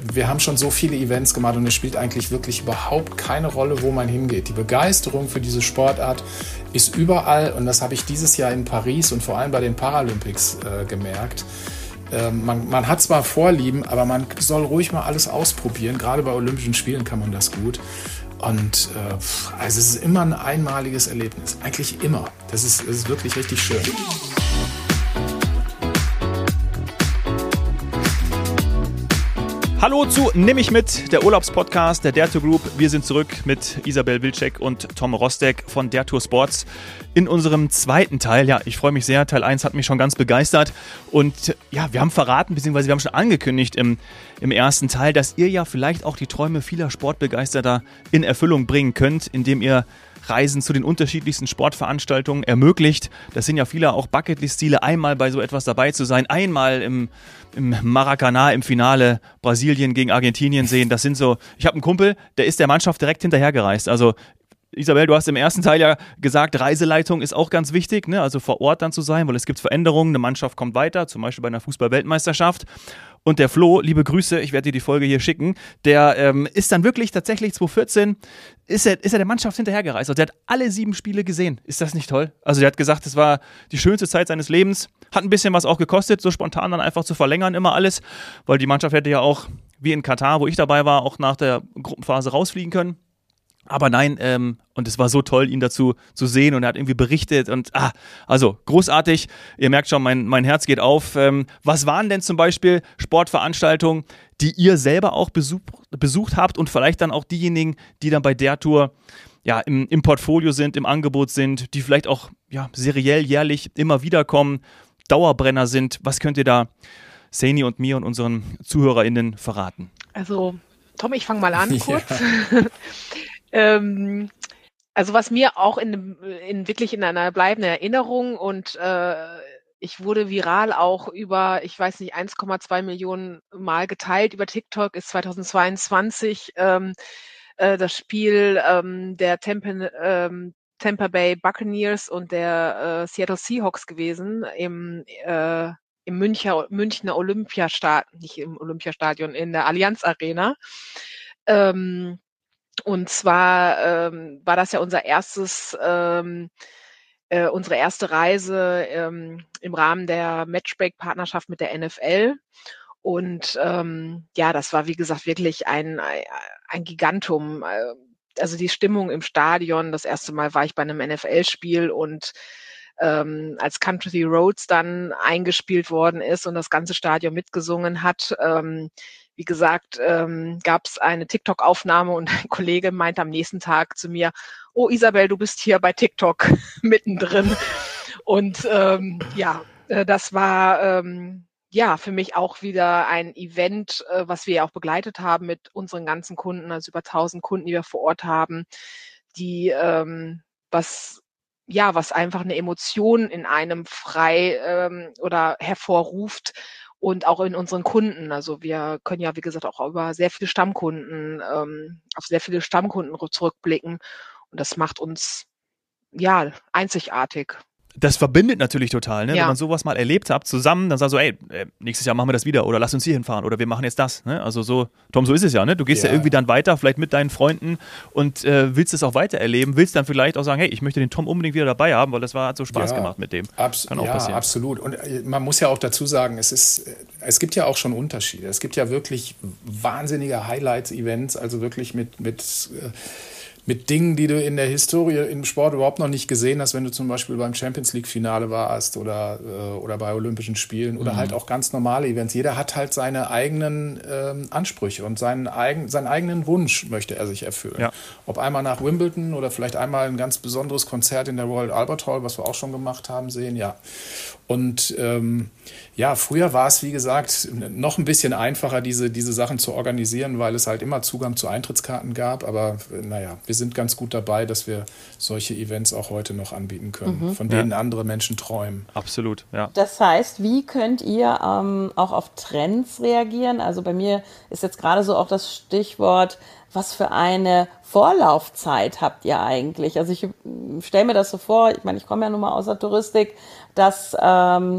wir haben schon so viele Events gemacht und es spielt eigentlich wirklich überhaupt keine Rolle, wo man hingeht. Die Begeisterung für diese Sportart ist überall und das habe ich dieses Jahr in Paris und vor allem bei den Paralympics gemerkt. Man hat zwar Vorlieben, aber man soll ruhig mal alles ausprobieren. Gerade bei Olympischen Spielen kann man das gut. Und also es ist immer ein einmaliges Erlebnis. Eigentlich immer. Das ist wirklich richtig schön. Hallo zu Nimm mich mit, der Urlaubspodcast der Dare Tour Group. Wir sind zurück mit Isabel Wilczek und Tom Rostek von Dare Tour Sports in unserem zweiten Teil. Ja, ich freue mich sehr. Teil 1 hat mich schon ganz begeistert. Und ja, wir haben verraten, beziehungsweise wir haben schon angekündigt im ersten Teil, dass ihr ja vielleicht auch die Träume vieler Sportbegeisterter in Erfüllung bringen könnt, indem ihr Reisen zu den unterschiedlichsten Sportveranstaltungen ermöglicht. Das sind ja viele auch Bucketlist-Ziele, einmal bei so etwas dabei zu sein, einmal im Maracanã im Finale Brasilien gegen Argentinien sehen. Das sind so, ich habe einen Kumpel, der ist der Mannschaft direkt hinterhergereist. Also Isabel, du hast im ersten Teil ja gesagt, Reiseleitung ist auch ganz wichtig, ne? Also vor Ort dann zu sein, weil es gibt Veränderungen, eine Mannschaft kommt weiter, zum Beispiel bei einer Fußball-Weltmeisterschaft. Und der Flo, liebe Grüße, ich werde dir die Folge hier schicken, der ist dann wirklich tatsächlich 2014, ist er der Mannschaft hinterhergereist. Also der hat alle 7 Spiele gesehen. Ist das nicht toll? Also der hat gesagt, es war die schönste Zeit seines Lebens, hat ein bisschen was auch gekostet, so spontan dann einfach zu verlängern immer alles, weil die Mannschaft hätte ja auch, wie in Katar, wo ich dabei war, auch nach der Gruppenphase rausfliegen können. Aber nein, und es war so toll, ihn dazu zu sehen und er hat irgendwie berichtet und also großartig. Ihr merkt schon, mein Herz geht auf. Was waren denn zum Beispiel Sportveranstaltungen, die ihr selber auch besucht habt und vielleicht dann auch diejenigen, die dann bei Dare Tour ja, im Portfolio sind, im Angebot sind, die vielleicht auch ja, seriell, jährlich immer wieder kommen, Dauerbrenner sind? Was könnt ihr da Saini und mir und unseren ZuhörerInnen verraten? Also Tom, ich fange mal an kurz. Ja. Also was mir auch wirklich in einer bleibenden Erinnerung und ich wurde viral auch über, ich weiß nicht, 1,2 Millionen Mal geteilt über TikTok, ist 2022 das Spiel der Tampa Bay Buccaneers und der Seattle Seahawks gewesen im Münchner Olympiastadion, nicht im Olympiastadion, in der Allianz Arena. Und zwar war das ja unsere erste Reise im Rahmen der Matchbreak-Partnerschaft mit der NFL. Und ja, das war, wie gesagt, wirklich ein Gigantum. Also die Stimmung im Stadion, das erste Mal war ich bei einem NFL-Spiel und als Country Roads dann eingespielt worden ist und das ganze Stadion mitgesungen hat, wie gesagt, gab es eine TikTok-Aufnahme und ein Kollege meinte am nächsten Tag zu mir, oh Isabel, du bist hier bei TikTok mittendrin. Und das war für mich auch wieder ein Event, was wir ja auch begleitet haben mit unseren ganzen Kunden, also über 1000 Kunden, die wir vor Ort haben, die was einfach eine Emotion in einem frei oder hervorruft. Und auch in unseren Kunden. Also wir können ja, wie gesagt, auch über sehr viele Stammkunden, auf sehr viele Stammkunden zurückblicken. Und das macht uns ja einzigartig. Das verbindet natürlich total, ne? Ja. Wenn man sowas mal erlebt habt, zusammen, dann sagst du, ey, nächstes Jahr machen wir das wieder oder lass uns hier hinfahren oder wir machen jetzt das. Ne? Also so, Tom, so ist es ja, ne? Du gehst ja irgendwie dann weiter, vielleicht mit deinen Freunden und willst es auch weiter erleben, willst dann vielleicht auch sagen, hey, ich möchte den Tom unbedingt wieder dabei haben, weil das hat so Spaß gemacht mit dem. Kann auch passieren. Absolut. Und man muss ja auch dazu sagen, es gibt ja auch schon Unterschiede. Es gibt ja wirklich wahnsinnige Highlights-Events, also wirklich mit Dingen, die du in der Historie im Sport überhaupt noch nicht gesehen hast, wenn du zum Beispiel beim Champions-League-Finale warst oder bei Olympischen Spielen oder halt auch ganz normale Events. Jeder hat halt seine eigenen Ansprüche und seinen eigenen Wunsch möchte er sich erfüllen. Ja. Ob einmal nach Wimbledon oder vielleicht einmal ein ganz besonderes Konzert in der Royal Albert Hall, was wir auch schon gemacht haben, sehen, ja. Und früher war es, wie gesagt, noch ein bisschen einfacher, diese Sachen zu organisieren, weil es halt immer Zugang zu Eintrittskarten gab. Aber naja, wir sind ganz gut dabei, dass wir solche Events auch heute noch anbieten können, von denen andere Menschen träumen. Absolut, ja. Das heißt, wie könnt ihr auch auf Trends reagieren? Also bei mir ist jetzt gerade so auch das Stichwort, was für eine Vorlaufzeit habt ihr eigentlich? Also ich stelle mir das so vor, ich meine, ich komme ja nun mal aus der Touristik, dass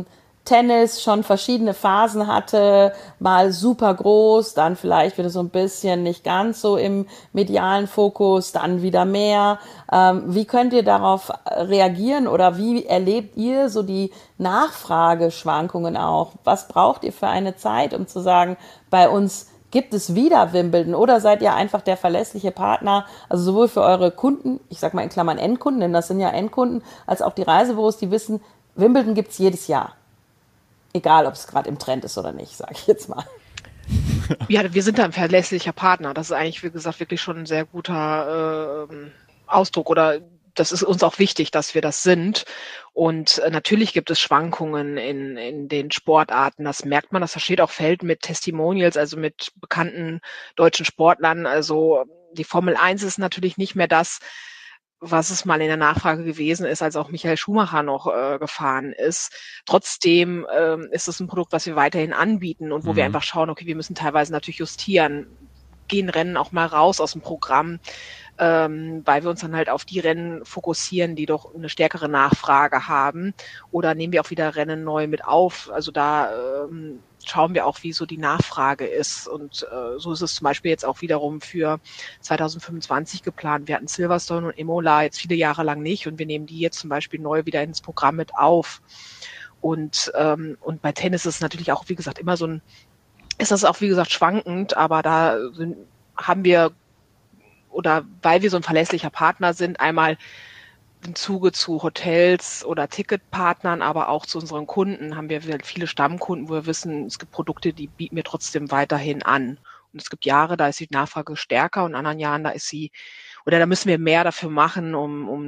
Tennis schon verschiedene Phasen hatte, mal super groß, dann vielleicht wieder so ein bisschen nicht ganz so im medialen Fokus, dann wieder mehr. Wie könnt ihr darauf reagieren oder wie erlebt ihr so die Nachfrageschwankungen auch? Was braucht ihr für eine Zeit, um zu sagen, bei uns gibt es wieder Wimbledon, oder seid ihr einfach der verlässliche Partner, also sowohl für eure Kunden, ich sag mal in Klammern Endkunden, denn das sind ja Endkunden, als auch die Reisebüros, die wissen, Wimbledon gibt's jedes Jahr. Egal, ob es gerade im Trend ist oder nicht, sage ich jetzt mal. Ja, wir sind da ein verlässlicher Partner. Das ist eigentlich, wie gesagt, wirklich schon ein sehr guter Ausdruck, oder das ist uns auch wichtig, dass wir das sind. Und natürlich gibt es Schwankungen in den Sportarten. Das merkt man, das steht auch Feld mit Testimonials, also mit bekannten deutschen Sportlern. Also die Formel 1 ist natürlich nicht mehr das, was es mal in der Nachfrage gewesen ist, als auch Michael Schumacher noch gefahren ist. Trotzdem ist es ein Produkt, was wir weiterhin anbieten und wo wir einfach schauen, okay, wir müssen teilweise natürlich justieren, gehen Rennen auch mal raus aus dem Programm, weil wir uns dann halt auf die Rennen fokussieren, die doch eine stärkere Nachfrage haben. Oder nehmen wir auch wieder Rennen neu mit auf. Also da schauen wir auch, wie so die Nachfrage ist. Und so ist es zum Beispiel jetzt auch wiederum für 2025 geplant. Wir hatten Silverstone und Imola jetzt viele Jahre lang nicht. Und wir nehmen die jetzt zum Beispiel neu wieder ins Programm mit auf. Und bei Tennis ist es natürlich auch, wie gesagt, immer ist das auch, wie gesagt, schwankend. Aber da haben wir, oder weil wir so ein verlässlicher Partner sind, einmal im Zuge zu Hotels oder Ticketpartnern, aber auch zu unseren Kunden haben wir viele Stammkunden, wo wir wissen, es gibt Produkte, die bieten wir trotzdem weiterhin an. Und es gibt Jahre, da ist die Nachfrage stärker, und in anderen Jahren, da müssen wir mehr dafür machen, um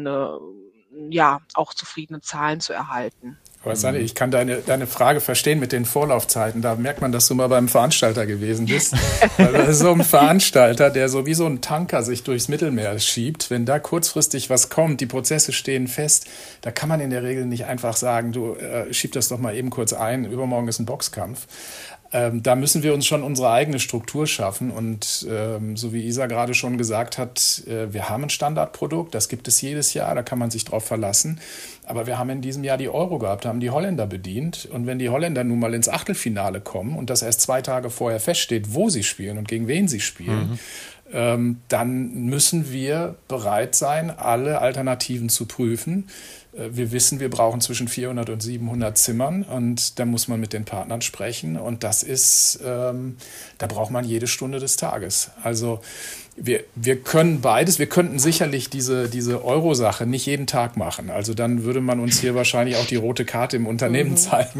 auch zufriedene Zahlen zu erhalten. Aber Sanne, ich kann deine Frage verstehen mit den Vorlaufzeiten. Da merkt man, dass du mal beim Veranstalter gewesen bist. Weil das ist so ein Veranstalter, der so wie so ein Tanker sich durchs Mittelmeer schiebt. Wenn da kurzfristig was kommt, die Prozesse stehen fest, da kann man in der Regel nicht einfach sagen, du schieb das doch mal eben kurz ein, übermorgen ist ein Boxkampf. Da müssen wir uns schon unsere eigene Struktur schaffen. Und so wie Isa gerade schon gesagt hat, wir haben ein Standardprodukt, das gibt es jedes Jahr, da kann man sich drauf verlassen. Aber wir haben in diesem Jahr die Euro gehabt, haben die Holländer bedient. Und wenn die Holländer nun mal ins Achtelfinale kommen und das erst 2 Tage vorher feststeht, wo sie spielen und gegen wen sie spielen, dann müssen wir bereit sein, alle Alternativen zu prüfen. Wir wissen, wir brauchen zwischen 400 und 700 Zimmern, und da muss man mit den Partnern sprechen. Und das ist, da braucht man jede Stunde des Tages. Also wir können beides. Wir könnten sicherlich diese Euro-Sache nicht jeden Tag machen. Also dann würde man uns hier wahrscheinlich auch die rote Karte im Unternehmen zeigen.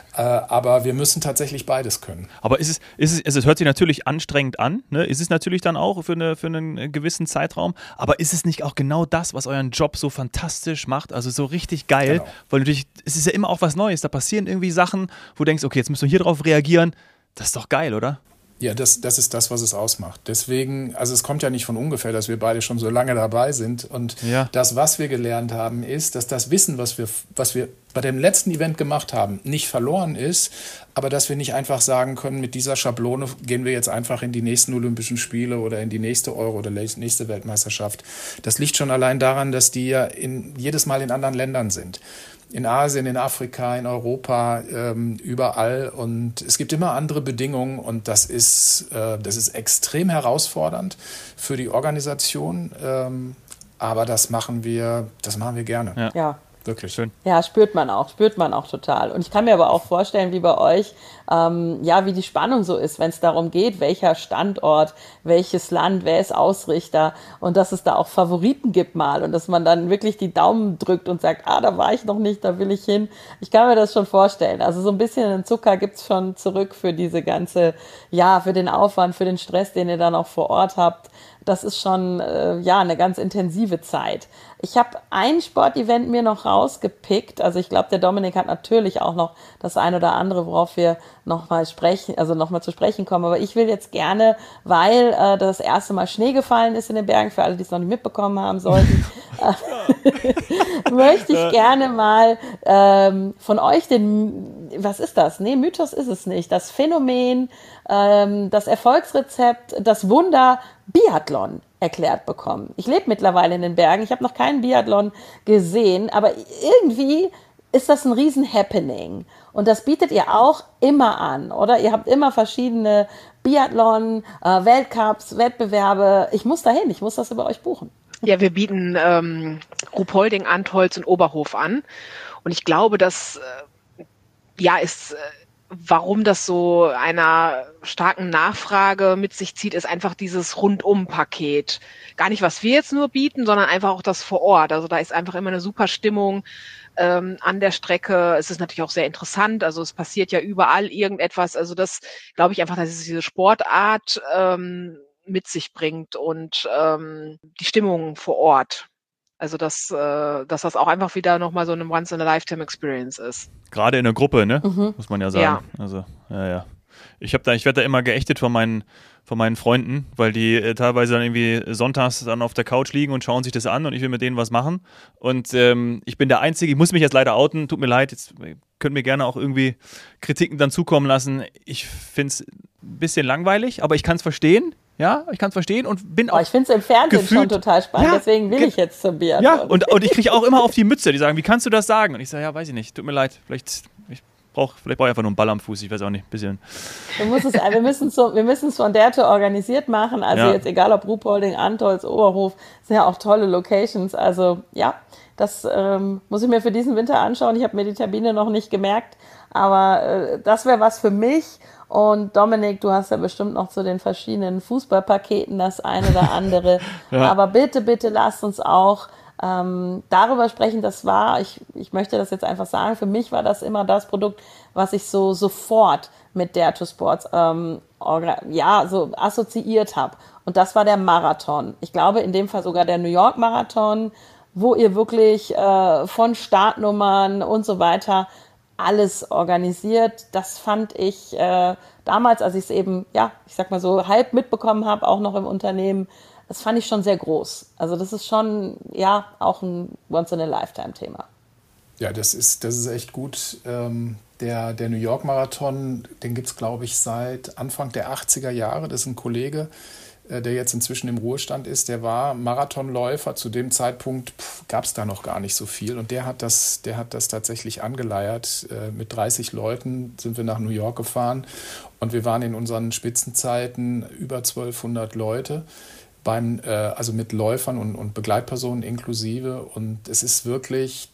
Aber wir müssen tatsächlich beides können. Aber es hört sich natürlich anstrengend an, ne? Ist es natürlich dann auch für einen gewissen Zeitraum. Aber ist es nicht auch genau das, was euren Job so fantastisch macht? Also so richtig geil. Genau. Weil natürlich, es ist ja immer auch was Neues. Da passieren irgendwie Sachen, wo du denkst, okay, jetzt müssen wir hier drauf reagieren. Das ist doch geil, oder? Ja, das ist das, was es ausmacht. Deswegen, also es kommt ja nicht von ungefähr, dass wir beide schon so lange dabei sind. Und das, was wir gelernt haben, ist, dass das Wissen, was wir bei dem letzten Event gemacht haben, nicht verloren ist, aber dass wir nicht einfach sagen können, mit dieser Schablone gehen wir jetzt einfach in die nächsten Olympischen Spiele oder in die nächste Euro- oder nächste Weltmeisterschaft. Das liegt schon allein daran, dass die ja jedes Mal in anderen Ländern sind. In Asien, in Afrika, in Europa, überall. Und es gibt immer andere Bedingungen, und das ist extrem herausfordernd für die Organisation. Aber das machen wir gerne. Ja. Wirklich. Schön. Ja, spürt man auch total. Und ich kann mir aber auch vorstellen, wie bei euch, wie die Spannung so ist, wenn es darum geht, welcher Standort, welches Land, wer ist Ausrichter, und dass es da auch Favoriten gibt mal, und dass man dann wirklich die Daumen drückt und sagt, da war ich noch nicht, da will ich hin. Ich kann mir das schon vorstellen. Also so ein bisschen einen Zucker gibt's schon zurück für diese ganze, für den Aufwand, für den Stress, den ihr dann auch vor Ort habt. Das ist schon eine ganz intensive Zeit. Ich habe ein Sportevent mir noch rausgepickt. Also ich glaube, der Dominik hat natürlich auch noch das ein oder andere, worauf wir nochmal zu sprechen kommen. Aber ich will jetzt gerne, weil das erste Mal Schnee gefallen ist in den Bergen, für alle, die es noch nicht mitbekommen haben sollten, möchte ich gerne mal von euch was ist das? Nee, Mythos ist es nicht. Das Phänomen, das Erfolgsrezept, das Wunder Biathlon erklärt bekommen. Ich lebe mittlerweile in den Bergen. Ich habe noch keinen Biathlon gesehen, aber irgendwie ist das ein Riesen-Happening. Und das bietet ihr auch immer an, oder? Ihr habt immer verschiedene Biathlon, Weltcups, Wettbewerbe. Ich muss dahin, ich muss das über euch buchen. Ja, wir bieten Ruhpolding, Antholz und Oberhof an. Und ich glaube, dass warum das so einer starken Nachfrage mit sich zieht, ist einfach dieses Rundum-Paket. Gar nicht, was wir jetzt nur bieten, sondern einfach auch das vor Ort. Also da ist einfach immer eine super Stimmung an der Strecke. Es ist natürlich auch sehr interessant. Also es passiert ja überall irgendetwas. Also das glaube ich einfach, dass es diese Sportart mit sich bringt und die Stimmung vor Ort. Also dass das auch einfach wieder nochmal so eine Once-in-a-Lifetime-Experience ist. Gerade in der Gruppe, ne? Muss man ja sagen. Ja. Also, ja. Ich werde da immer geächtet von meinen Freunden, weil die teilweise dann irgendwie sonntags dann auf der Couch liegen und schauen sich das an und ich will mit denen was machen. Und ich bin der Einzige, ich muss mich jetzt leider outen, tut mir leid, jetzt könnt mir gerne auch irgendwie Kritiken dann zukommen lassen. Ich finde es ein bisschen langweilig, aber ich kann es verstehen. Ja, ich kann es verstehen und bin auch. Ich finde es im Fernsehen schon total spannend, deswegen will ich jetzt zum Biathlon. Ja, und ich kriege auch immer auf die Mütze, die sagen, wie kannst du das sagen? Und ich sage, ja, weiß ich nicht, tut mir leid, vielleicht brauche ich einfach nur einen Ball am Fuß, ich weiß auch nicht, ein bisschen. Wir müssen es von der Tour organisiert machen, also jetzt egal ob Ruhpolding, Antholz, Oberhof, sind ja auch tolle Locations, also ja, das muss ich mir für diesen Winter anschauen, ich habe mir die Termine noch nicht gemerkt, aber das wäre was für mich. Und Dominik, du hast ja bestimmt noch zu den verschiedenen Fußballpaketen das eine oder andere. Ja. Aber bitte, bitte lasst uns auch darüber sprechen. Ich möchte das jetzt einfach sagen, für mich war das immer das Produkt, was ich so sofort mit Dare to Sports so assoziiert habe. Und das war der Marathon. Ich glaube in dem Fall sogar der New York Marathon, wo ihr wirklich von Startnummern und so weiter alles organisiert. Das fand ich damals, als ich es eben, ich sag mal so, halb mitbekommen habe, auch noch im Unternehmen, das fand ich schon sehr groß. Also das ist schon, auch ein Once-in-a-Lifetime-Thema. Ja, das ist echt gut. Der New York Marathon, den gibt es, glaube ich, seit Anfang der 80er Jahre. Das ist ein Kollege, der jetzt inzwischen im Ruhestand ist, der war Marathonläufer. Zu dem Zeitpunkt gab es da noch gar nicht so viel. Und der hat das tatsächlich angeleiert. Mit 30 Leuten sind wir nach New York gefahren. Und wir waren in unseren Spitzenzeiten über 1200 Leute. Also mit Läufern und Begleitpersonen inklusive. Und es ist wirklich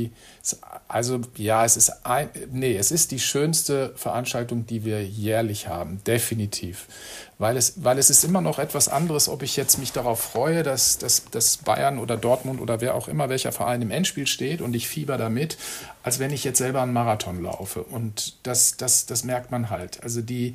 es ist die schönste Veranstaltung, die wir jährlich haben, definitiv. Weil es ist immer noch etwas anderes, ob ich jetzt mich darauf freue, dass Bayern oder Dortmund oder wer auch immer, welcher Verein im Endspiel steht und ich fieber damit, als wenn ich jetzt selber einen Marathon laufe. Und das merkt man halt. Also die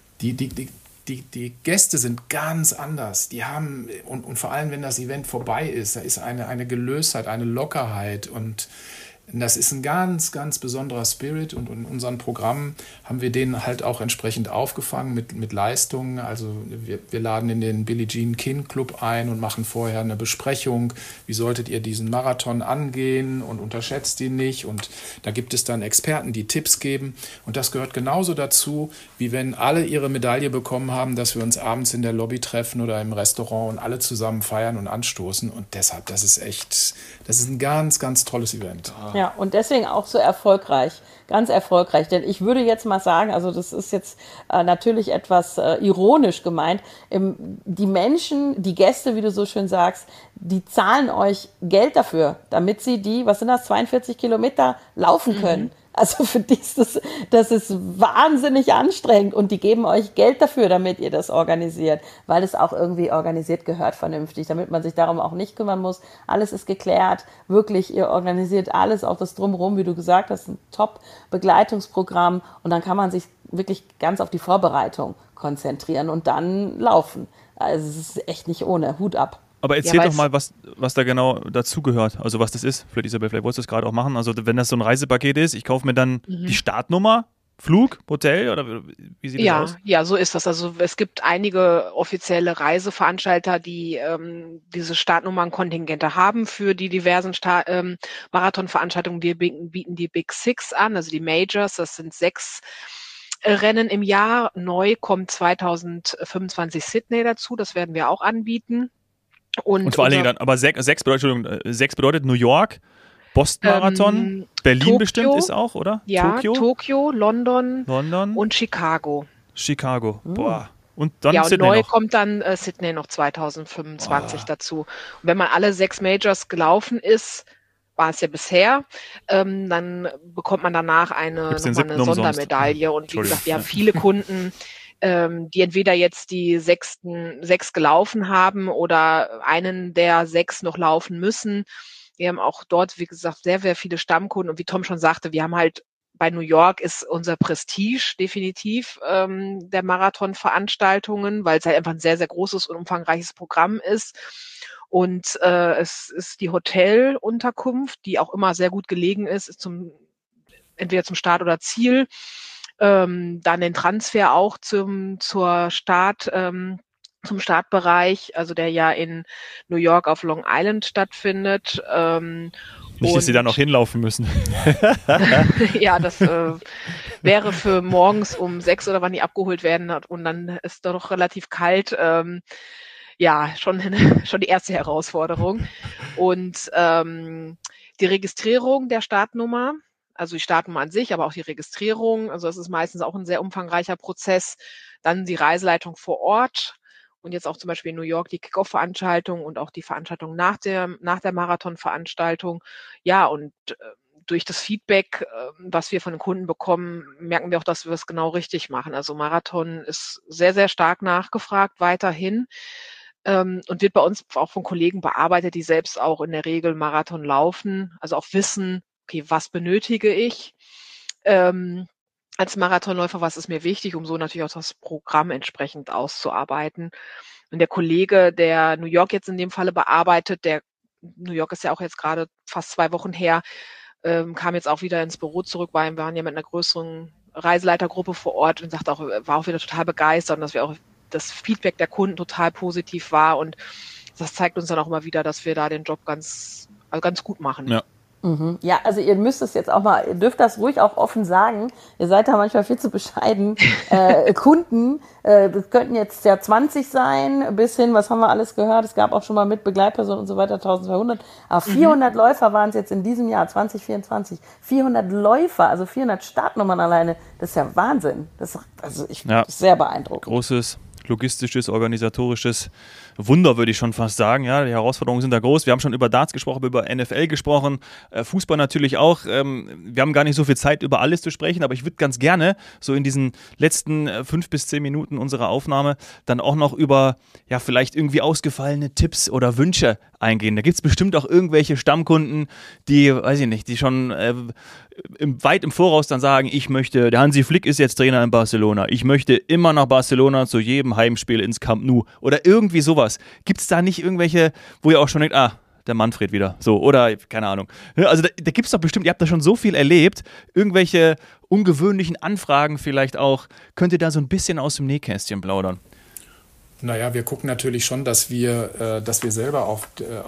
Gäste sind ganz anders. Die haben, und vor allem, wenn das Event vorbei ist, da ist eine Gelöstheit, eine Lockerheit und das ist ein ganz, ganz besonderer Spirit und in unseren Programmen haben wir den halt auch entsprechend aufgefangen mit Leistungen. Also wir laden in den Billie Jean King Club ein und machen vorher eine Besprechung. Wie solltet ihr diesen Marathon angehen und unterschätzt ihn nicht? Und da gibt es dann Experten, die Tipps geben. Und das gehört genauso dazu, wie wenn alle ihre Medaille bekommen haben, dass wir uns abends in der Lobby treffen oder im Restaurant und alle zusammen feiern und anstoßen. Und deshalb, das ist ein ganz, ganz tolles Event. Ja, und deswegen auch so erfolgreich, ganz erfolgreich. Denn ich würde jetzt mal sagen, also das ist jetzt natürlich etwas ironisch gemeint, die Menschen, die Gäste, wie du so schön sagst, die zahlen euch Geld dafür, damit sie 42 Kilometer laufen können. Also für die ist das ist wahnsinnig anstrengend und die geben euch Geld dafür, damit ihr das organisiert, weil es auch irgendwie organisiert gehört vernünftig, damit man sich darum auch nicht kümmern muss. Alles ist geklärt, wirklich, ihr organisiert alles, auch das Drumherum, wie du gesagt hast, ein Top-Begleitungsprogramm und dann kann man sich wirklich ganz auf die Vorbereitung konzentrieren und dann laufen. Also es ist echt nicht ohne, Hut ab. Aber erzähl doch mal, was da genau dazugehört, also was das ist. Vielleicht, Isabel, vielleicht wolltest du es gerade auch machen. Also wenn das so ein Reisepaket ist, ich kaufe mir dann die Startnummer, Flug, Hotel oder wie sieht das aus? Ja, so ist das. Also es gibt einige offizielle Reiseveranstalter, die diese Startnummernkontingente haben für die diversen Marathonveranstaltungen. Wir bieten die Big Six an, also die Majors. Das sind 6 Rennen im Jahr. Neu kommt 2025 Sydney dazu. Das werden wir auch anbieten. Und vor allen Dingen dann, aber 6 bedeutet New York, Boston-Marathon, Berlin Tokio, bestimmt ist auch, oder? Ja, Tokio, London und Chicago. Boah. Und dann und Sydney neu noch. kommt dann Sydney noch 2025 dazu. Und wenn man alle 6 Majors gelaufen ist, war es ja bisher, dann bekommt man danach eine Sondermedaille. Und wie gesagt, wir haben viele Kunden, die entweder jetzt die 6 gelaufen haben oder einen der 6 noch laufen müssen. Wir haben auch dort, wie gesagt, sehr, sehr viele Stammkunden. Und wie Tom schon sagte, wir haben halt bei New York ist unser Prestige definitiv der Marathonveranstaltungen, weil es halt einfach ein sehr, sehr großes und umfangreiches Programm ist. Und es ist die Hotelunterkunft, die auch immer sehr gut gelegen ist entweder zum Start oder Ziel. Dann den Transfer auch zum Startbereich, also der ja in New York auf Long Island stattfindet. Nicht, dass sie da noch hinlaufen müssen. Ja, das wäre für morgens um 6 oder wann die abgeholt werden und dann ist doch relativ kalt. Ja, schon die erste Herausforderung. Und die Registrierung der Startnummer, also die Startnummer an sich, aber auch die Registrierung, also das ist meistens auch ein sehr umfangreicher Prozess. Dann die Reiseleitung vor Ort und jetzt auch zum Beispiel in New York die Kick-Off-Veranstaltung und auch die Veranstaltung nach der Marathon-Veranstaltung. Ja, und durch das Feedback, was wir von den Kunden bekommen, merken wir auch, dass wir es genau richtig machen. Also Marathon ist sehr, sehr stark nachgefragt weiterhin und wird bei uns auch von Kollegen bearbeitet, die selbst auch in der Regel Marathon laufen, also auch wissen, okay, was benötige ich als Marathonläufer, was ist mir wichtig, um so natürlich auch das Programm entsprechend auszuarbeiten. Und der Kollege, der New York jetzt in dem Falle bearbeitet, New York ist ja auch jetzt gerade fast 2 Wochen her, kam jetzt auch wieder ins Büro zurück, weil wir waren ja mit einer größeren Reiseleitergruppe vor Ort und sagt auch, war auch wieder total begeistert und dass wir auch das Feedback der Kunden total positiv war und das zeigt uns dann auch immer wieder, dass wir da den Job ganz gut machen. Ja. Ja, also ihr müsst es jetzt auch mal, ihr dürft das ruhig auch offen sagen, ihr seid da manchmal viel zu bescheiden. Kunden, das könnten jetzt ja 20 sein, bis hin, was haben wir alles gehört, es gab auch schon mal mit Begleitpersonen und so weiter, 1200, aber 400 Läufer waren es jetzt in diesem Jahr, 2024, 400 Läufer, also 400 Startnummern alleine, das ist ja Wahnsinn, das ist sehr beeindruckend. Großes logistisches, organisatorisches Wunder, würde ich schon fast sagen. Ja, die Herausforderungen sind da groß. Wir haben schon über Darts gesprochen, über NFL gesprochen, Fußball natürlich auch. Wir haben gar nicht so viel Zeit, über alles zu sprechen, aber ich würde ganz gerne so in diesen letzten 5 bis 10 Minuten unserer Aufnahme dann auch noch über vielleicht irgendwie ausgefallene Tipps oder Wünsche eingehen. Da gibt es bestimmt auch irgendwelche Stammkunden, die, weiß ich nicht, die schon weit im Voraus dann sagen, der Hansi Flick ist jetzt Trainer in Barcelona, ich möchte immer nach Barcelona zu jedem Heimspiel ins Camp Nou oder irgendwie sowas. Gibt es da nicht irgendwelche, wo ihr auch schon denkt, der Manfred wieder, so, oder keine Ahnung. Also da gibt es doch bestimmt, ihr habt da schon so viel erlebt, irgendwelche ungewöhnlichen Anfragen vielleicht auch. Könnt ihr da so ein bisschen aus dem Nähkästchen plaudern? Naja, wir gucken natürlich schon, dass wir selber auf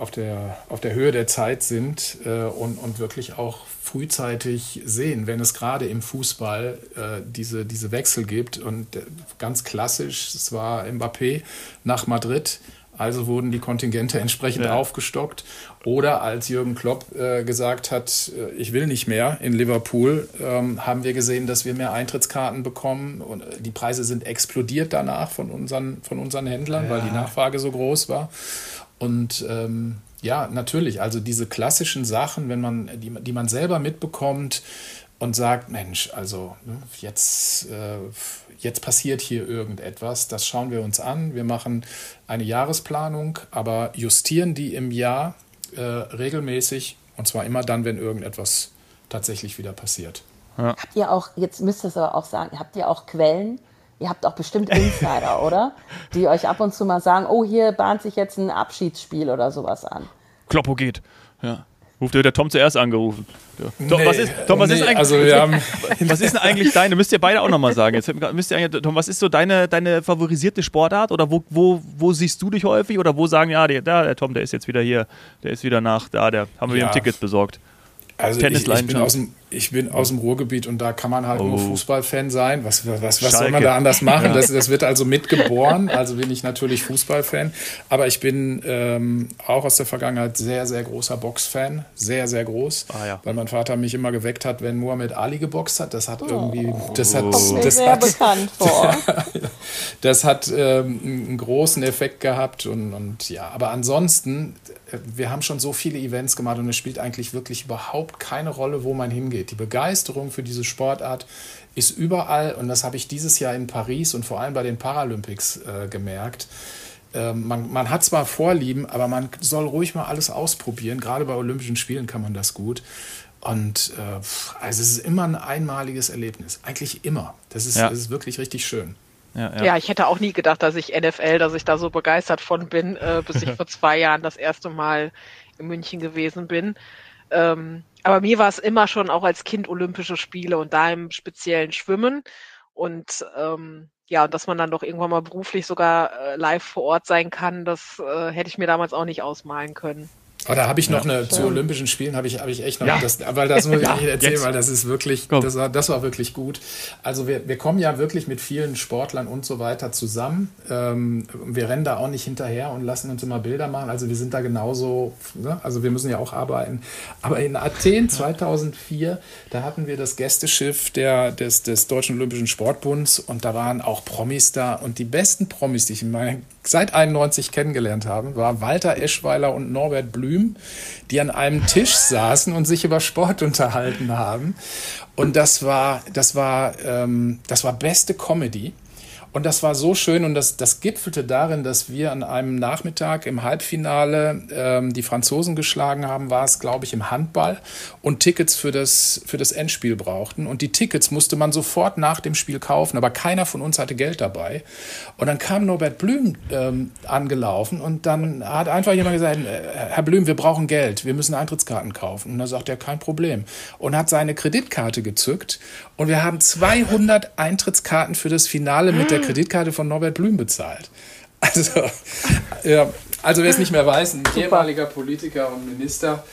der Höhe der Zeit sind und wirklich auch frühzeitig sehen, wenn es gerade im Fußball diese Wechsel gibt. Und ganz klassisch, es war Mbappé nach Madrid, also wurden die Kontingente entsprechend aufgestockt. Oder als Jürgen Klopp gesagt hat, ich will nicht mehr in Liverpool, haben wir gesehen, dass wir mehr Eintrittskarten bekommen. Und die Preise sind explodiert danach von unseren Händlern, weil die Nachfrage so groß war. Und natürlich, also diese klassischen Sachen, die man selber mitbekommt und sagt, Mensch, also jetzt passiert hier irgendetwas, das schauen wir uns an. Wir machen eine Jahresplanung, aber justieren die im Jahr regelmäßig und zwar immer dann, wenn irgendetwas tatsächlich wieder passiert. Ja. Habt ihr auch, jetzt müsst ihr es aber auch sagen, habt ihr auch Quellen? Ihr habt auch bestimmt Insider, oder? Die euch ab und zu mal sagen, oh, hier bahnt sich jetzt ein Abschiedsspiel oder sowas an. Kloppo geht, ja. Ruft der Tom zuerst angerufen. Ja. Was ist denn eigentlich deine, müsst ihr beide auch nochmal sagen, Tom, was ist so deine favorisierte Sportart oder wo siehst du dich häufig oder wo sagen, der Tom, der ist jetzt wieder hier, der ist wieder da haben wir ihm Tickets besorgt. Also Ich bin aus dem Ruhrgebiet und da kann man halt nur Fußballfan sein. Was soll man Schalke. da anders machen? Ja. Das wird also mitgeboren. Also bin ich natürlich Fußballfan. Aber ich bin auch aus der Vergangenheit sehr, sehr großer Boxfan. Sehr, sehr groß. Weil mein Vater mich immer geweckt hat, wenn Muhammad Ali geboxt hat. Das hat irgendwie... Das hat bekannt vor. Das hat einen großen Effekt gehabt. Und ja, aber ansonsten, wir haben schon so viele Events gemacht und es spielt eigentlich wirklich überhaupt keine Rolle, wo man hingeht. Die Begeisterung für diese Sportart ist überall und das habe ich dieses Jahr in Paris und vor allem bei den Paralympics gemerkt. Man hat zwar Vorlieben, aber man soll ruhig mal alles ausprobieren. Gerade bei Olympischen Spielen kann man das gut. Und also es ist immer ein einmaliges Erlebnis. Eigentlich immer. Das ist wirklich richtig schön. Ja, ich hätte auch nie gedacht, dass ich da so begeistert von bin, bis ich vor 2 Jahren das erste Mal in München gewesen bin. Aber mir war es immer schon auch als Kind Olympische Spiele und da im speziellen Schwimmen. Und dass man dann doch irgendwann mal beruflich sogar live vor Ort sein kann, das hätte ich mir damals auch nicht ausmalen können. Aber da habe ich noch zu Olympischen Spielen habe ich echt noch, das muss ich erzählen, weil das ist wirklich, das war wirklich gut. Also wir kommen ja wirklich mit vielen Sportlern und so weiter zusammen. Wir rennen da auch nicht hinterher und lassen uns immer Bilder machen. Also wir sind da genauso, ne? Also wir müssen ja auch arbeiten. Aber in Athen 2004, da hatten wir das Gästeschiff des Deutschen Olympischen Sportbunds und da waren auch Promis da und die besten Promis, die ich seit 91 kennengelernt habe, waren Walter Eschweiler und Norbert Blüm, die an einem Tisch saßen und sich über Sport unterhalten haben. Und das war beste Comedy. Und das war so schön und das gipfelte darin, dass wir an einem Nachmittag im Halbfinale die Franzosen geschlagen haben, war es, glaube ich, im Handball und Tickets für das Endspiel brauchten. Und die Tickets musste man sofort nach dem Spiel kaufen, aber keiner von uns hatte Geld dabei. Und dann kam Norbert Blüm angelaufen und dann hat einfach jemand gesagt, Herr Blüm, wir brauchen Geld, wir müssen Eintrittskarten kaufen. Und dann sagt er, kein Problem. Und hat seine Kreditkarte gezückt und wir haben 200 Eintrittskarten für das Finale mit der Kreditkarte von Norbert Blüm bezahlt. Also wer es nicht mehr weiß, ein ehemaliger Politiker und Minister.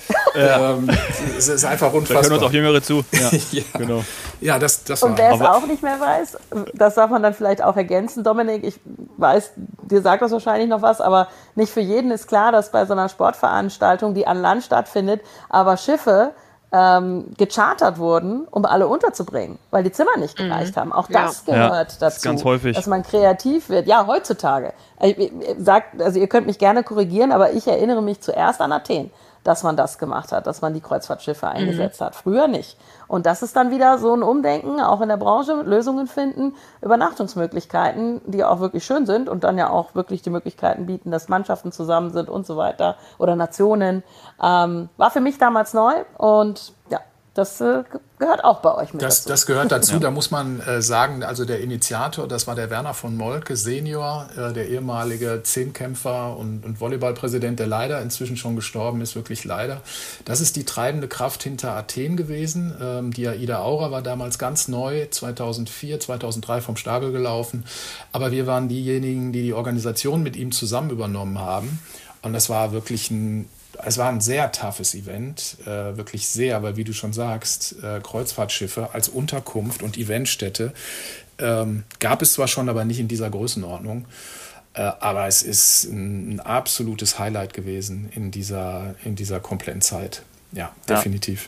Es ist einfach unfassbar. Da hören uns auch Jüngere zu. Ja. Genau. Ja, das und wer es auch nicht mehr weiß, das darf man dann vielleicht auch ergänzen, Dominik, ich weiß, dir sagt das wahrscheinlich noch was, aber nicht für jeden ist klar, dass bei so einer Sportveranstaltung, die an Land stattfindet, aber Schiffe gechartert wurden, um alle unterzubringen, weil die Zimmer nicht gereicht haben. Auch das gehört dazu, das ganz häufig. Dass man kreativ wird. Ja, heutzutage. Also ihr könnt mich gerne korrigieren, aber ich erinnere mich zuerst an Athen, dass man das gemacht hat, dass man die Kreuzfahrtschiffe eingesetzt hat. Früher nicht. Und das ist dann wieder so ein Umdenken, auch in der Branche, Lösungen finden, Übernachtungsmöglichkeiten, die auch wirklich schön sind und dann ja auch wirklich die Möglichkeiten bieten, dass Mannschaften zusammen sind und so weiter oder Nationen. War für mich damals neu und ja, das gehört auch bei euch mit dazu. Das gehört dazu, da muss man sagen, also der Initiator, das war der Werner von Moltke Senior, der ehemalige Zehnkämpfer und Volleyballpräsident, der leider inzwischen schon gestorben ist, wirklich leider. Das ist die treibende Kraft hinter Athen gewesen. Die Aida Aura war damals ganz neu, 2004, 2003 vom Stapel gelaufen. Aber wir waren diejenigen, die die Organisation mit ihm zusammen übernommen haben. Und das war wirklich es war ein sehr toughes Event, wirklich sehr, weil wie du schon sagst, Kreuzfahrtschiffe als Unterkunft und Eventstätte gab es zwar schon, aber nicht in dieser Größenordnung. Aber es ist ein absolutes Highlight gewesen in dieser kompletten Zeit. Ja, definitiv.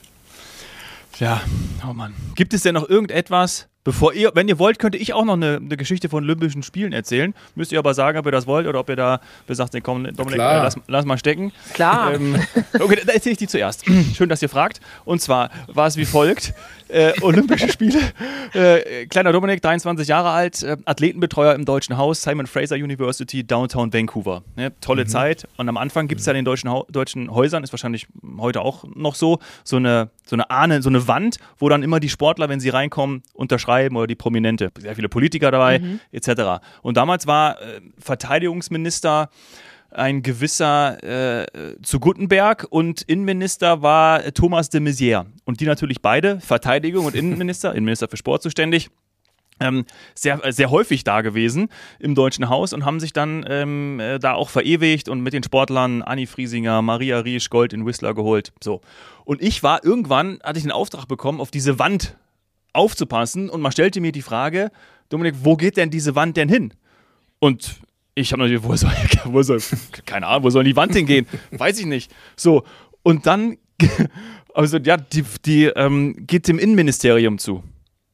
Ja, oh Mann. Gibt es denn noch irgendetwas, wenn ihr wollt, könnte ich auch noch eine Geschichte von Olympischen Spielen erzählen. Müsst ihr aber sagen, ob ihr das wollt oder ob ihr da sagt, komm, Dominik, lass mal stecken. Klar. Okay, da erzähle ich die zuerst. Schön, dass ihr fragt. Und zwar war es wie folgt. Olympische Spiele. Kleiner Dominik, 23 Jahre alt, Athletenbetreuer im Deutschen Haus, Simon Fraser University, Downtown Vancouver. Tolle Zeit. Und am Anfang gibt es ja in den deutschen Häusern, ist wahrscheinlich heute auch noch so eine Wand, wo dann immer die Sportler, wenn sie reinkommen, unterschreiben oder die Prominente. Sehr viele Politiker dabei, etc. Und damals war Verteidigungsminister ein gewisser zu Guttenberg und Innenminister war Thomas de Maizière. Und die natürlich beide, Verteidigung und Innenminister für Sport zuständig, sehr, sehr häufig da gewesen im Deutschen Haus und haben sich dann da auch verewigt und mit den Sportlern Anni Friesinger, Maria Riesch Gold in Whistler geholt. So. Und irgendwann hatte ich den Auftrag bekommen, auf diese Wand aufzupassen und man stellte mir die Frage, Dominik, wo geht denn diese Wand denn hin? Und ich habe natürlich, keine Ahnung, wo soll die Wand hingehen? Weiß ich nicht. So, und dann, also ja, die geht dem Innenministerium zu.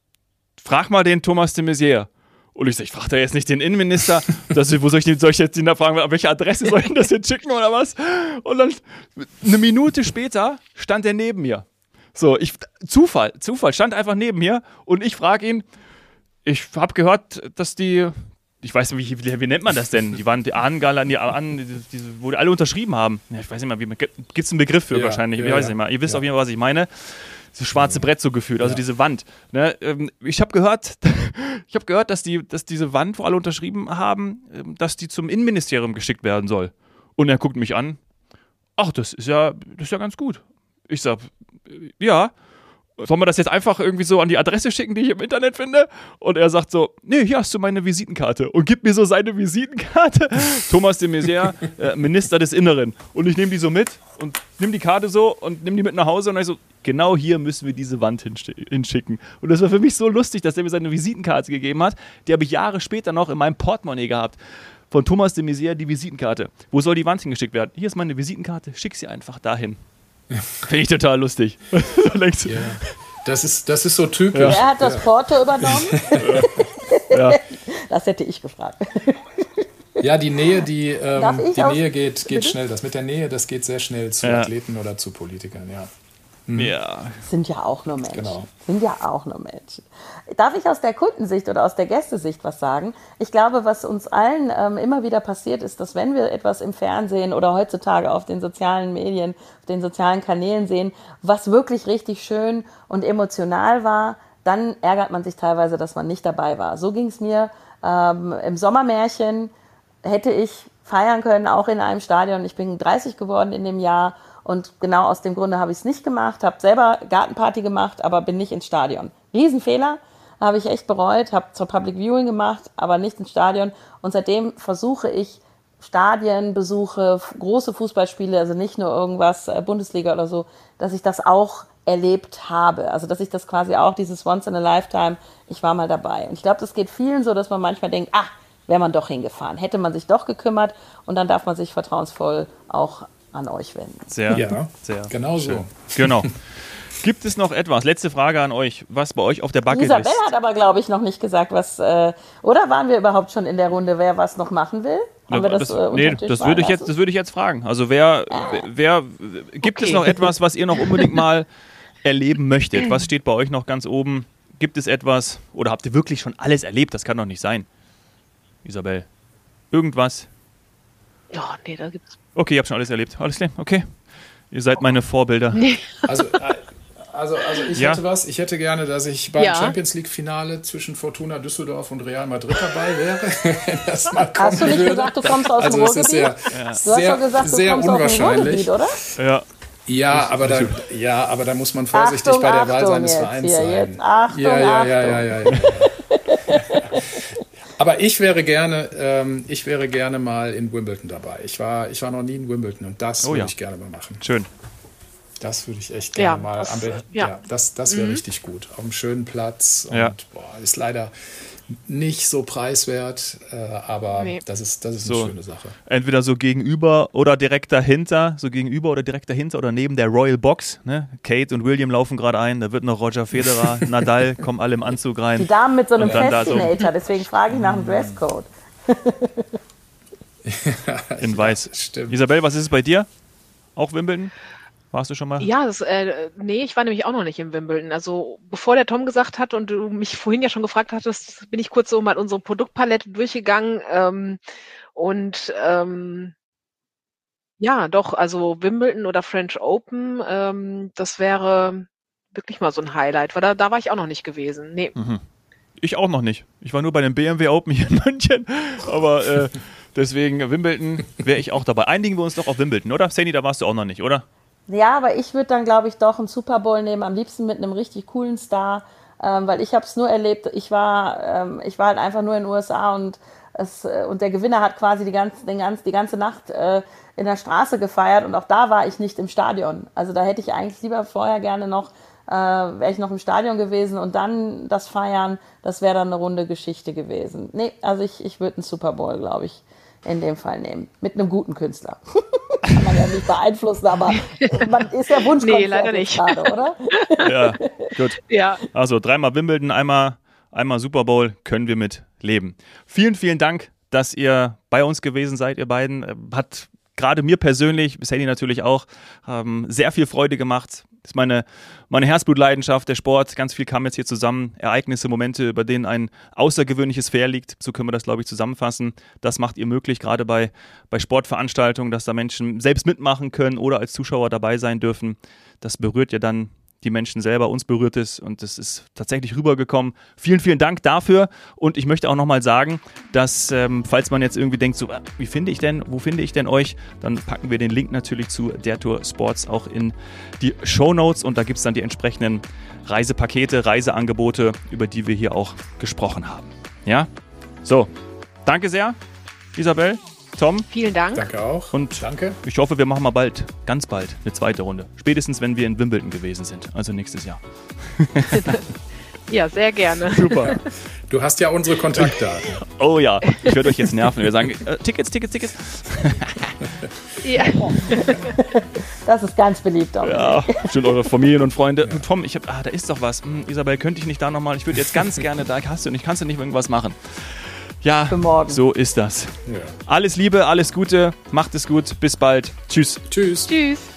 Frag mal den Thomas de Maizière. Und ich frage da jetzt nicht den Innenminister, wo soll ich jetzt ihn da fragen, auf welche Adresse soll ich denn das jetzt schicken oder was? Und dann, eine Minute später, stand er neben mir. So, Zufall, stand einfach neben mir und ich frage ihn, ich habe gehört, dass ich weiß nicht, wie nennt man das denn? Die waren die Ahnengala, wo die alle unterschrieben haben. Ja, ich weiß nicht mal, gibt es einen Begriff für wahrscheinlich, ich weiß nicht mal. Ihr wisst auf jeden Fall, was ich meine. Das schwarze Brett so gefühlt, also diese Wand. Ne? Ich habe gehört, dass diese Wand, wo alle unterschrieben haben, dass die zum Innenministerium geschickt werden soll. Und er guckt mich an. Ach, das ist ja ganz gut. Ich sag, ja. Sollen wir das jetzt einfach irgendwie so an die Adresse schicken, die ich im Internet finde? Und er sagt so, nee, hier hast du meine Visitenkarte. Und gibt mir so seine Visitenkarte. Thomas de Maizière, Minister des Inneren. Und ich nehme die so mit und nehme die Karte so und nehme die mit nach Hause. Und dann so, genau hier müssen wir diese Wand hinschicken. Und das war für mich so lustig, dass er mir seine Visitenkarte gegeben hat. Die habe ich Jahre später noch in meinem Portemonnaie gehabt. Von Thomas de Maizière die Visitenkarte. Wo soll die Wand hingeschickt werden? Hier ist meine Visitenkarte, schick sie einfach dahin. Finde ich total lustig. Ja. Das ist so typisch. Wer hat das Porto übernommen? Ja. Das hätte ich gefragt. Ja, die Nähe, Nähe geht schnell. Das mit der Nähe, das geht sehr schnell zu Athleten oder zu Politikern, ja. Ja. Sind ja auch nur Menschen. Genau. Sind ja auch nur Menschen. Darf ich aus der Kundensicht oder aus der Gästesicht was sagen? Ich glaube, was uns allen immer wieder passiert ist, dass wenn wir etwas im Fernsehen oder heutzutage auf den sozialen Medien, auf den sozialen Kanälen sehen, was wirklich richtig schön und emotional war, dann ärgert man sich teilweise, dass man nicht dabei war. So ging es mir im Sommermärchen, hätte ich feiern können, auch in einem Stadion. Ich bin 30 geworden in dem Jahr. Und genau aus dem Grunde habe ich es nicht gemacht, habe selber Gartenparty gemacht, aber bin nicht ins Stadion. Riesenfehler, habe ich echt bereut, habe zwar Public Viewing gemacht, aber nicht ins Stadion. Und seitdem versuche ich Stadienbesuche, große Fußballspiele, also nicht nur irgendwas Bundesliga oder so, dass ich das auch erlebt habe. Also dass ich das quasi auch, dieses Once in a Lifetime, ich war mal dabei. Und ich glaube, das geht vielen so, dass man manchmal denkt, wäre man doch hingefahren, hätte man sich doch gekümmert und dann darf man sich vertrauensvoll auch an euch wenden. Sehr genau schön. So. Genau. Gibt es noch etwas, letzte Frage an euch, was bei euch auf der Bucketlist ist? Isabel hat aber, glaube ich, noch nicht gesagt, was, oder waren wir überhaupt schon in der Runde, wer was noch machen will? Haben wir das würde ich jetzt fragen. Also gibt es noch etwas, was ihr noch unbedingt mal erleben möchtet? Was steht bei euch noch ganz oben? Gibt es etwas, oder habt ihr wirklich schon alles erlebt? Das kann doch nicht sein. Isabel, irgendwas? Ja, nee, da gibt's. Okay, ihr habt schon alles erlebt. Alles klar, okay. Ihr seid meine Vorbilder. Nee. Also ich hätte was. Ich hätte gerne, dass ich beim Champions League Finale zwischen Fortuna Düsseldorf und Real Madrid dabei wäre. Wenn das mal kommen Hast du nicht würde. gesagt, du kommst aus dem Ruhrgebiet? Du hast doch gesagt, du kommst unwahrscheinlich. Aus dem Ruhrgebiet, oder? Ja. Aber da muss man vorsichtig bei der Wahl seines Vereins sein. Achtung. Ja. Aber ich wäre gerne mal in Wimbledon dabei. Ich war noch nie in Wimbledon und das würde ich gerne mal machen. Schön. Das würde ich echt gerne mal. Das wäre richtig gut. Auf einem schönen Platz. Und ist leider nicht so preiswert, aber das ist eine schöne Sache. Entweder so gegenüber oder direkt dahinter, oder neben der Royal Box. Ne? Kate und William laufen gerade ein, da wird noch Roger Federer, Nadal, kommen alle im Anzug rein. Die Damen mit so einem Fascinator, deswegen frage ich nach dem Dresscode. In weiß. Stimmt. Isabel, was ist es bei dir? Auch Wimbledon? Warst du schon mal? Ja, nee, ich war nämlich auch noch nicht in Wimbledon. Also bevor der Tom gesagt hat und du mich vorhin ja schon gefragt hattest, bin ich kurz so mal unsere Produktpalette durchgegangen. Ja, doch, also Wimbledon oder French Open, das wäre wirklich mal so ein Highlight, weil da war ich auch noch nicht gewesen. Nee. Mhm. Ich auch noch nicht. Ich war nur bei dem BMW Open hier in München, aber deswegen Wimbledon wäre ich auch dabei. Einigen wir uns doch auf Wimbledon, oder? Sandy, da warst du auch noch nicht, oder? Ja, aber ich würde dann, glaube ich, doch einen Super Bowl nehmen, am liebsten mit einem richtig coolen Star. weil ich habe es nur erlebt, ich war halt einfach nur in den USA und der Gewinner hat quasi die ganze Nacht in der Straße gefeiert und auch da war ich nicht im Stadion. Also da hätte ich eigentlich lieber vorher gerne noch, wäre ich noch im Stadion gewesen und dann das Feiern, das wäre dann eine runde Geschichte gewesen. Nee, also ich würde einen Super Bowl, glaube ich, in dem Fall nehmen. Mit einem guten Künstler. Kann man ja nicht beeinflussen, aber man ist ja Wunschkonzert. Nee, leider nicht. Gerade, oder? Ja, gut. Ja. Also 3-mal Wimbledon, einmal Super Bowl, können wir mit leben. Vielen, vielen Dank, dass ihr bei uns gewesen seid, ihr beiden. Hat gerade mir persönlich, Sally natürlich auch, sehr viel Freude gemacht. Das ist meine Herzblutleidenschaft, der Sport. Ganz viel kam jetzt hier zusammen. Ereignisse, Momente, über denen ein außergewöhnliches Fair liegt. So können wir das, glaube ich, zusammenfassen. Das macht ihr möglich, gerade bei Sportveranstaltungen, dass da Menschen selbst mitmachen können oder als Zuschauer dabei sein dürfen. Das berührt ja dann die Menschen selber, uns berührt es und es ist tatsächlich rübergekommen. Vielen, vielen Dank dafür und ich möchte auch nochmal sagen, dass falls man jetzt irgendwie denkt, so, wo finde ich denn euch, dann packen wir den Link natürlich zu Der Tour Sports auch in die Shownotes und da gibt es dann die entsprechenden Reisepakete, Reiseangebote, über die wir hier auch gesprochen haben. Ja? So, danke sehr, Isabel. Tom. Vielen Dank. Danke auch. Und danke. Ich hoffe, wir machen mal ganz bald eine zweite Runde. Spätestens, wenn wir in Wimbledon gewesen sind. Also nächstes Jahr. Ja, sehr gerne. Super. Du hast ja unsere Kontaktdaten. Oh ja, ich werde euch jetzt nerven. Wir sagen, Tickets. Ja. Das ist ganz beliebt. Auch. Ja, bestimmt eure Familien und Freunde. Ja. Tom, da ist doch was. Isabel, könnte ich nicht da nochmal? Ich würde jetzt ganz gerne da. Kannst du nicht irgendwas machen? Ja, so ist das. Ja. Alles Liebe, alles Gute, macht es gut, bis bald. Tschüss. Tschüss. Tschüss.